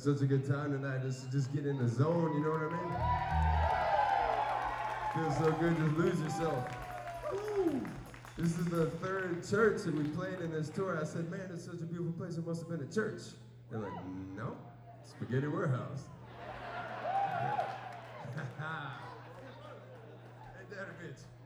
such a good time tonight just get in the zone, you know what I mean? Feels so good to lose yourself. Woo. This is the third church that we played in this tour. I said, man, it's such a beautiful place. It must have been a church. They're like, no, Spaghetti Warehouse. Ain't that a bitch?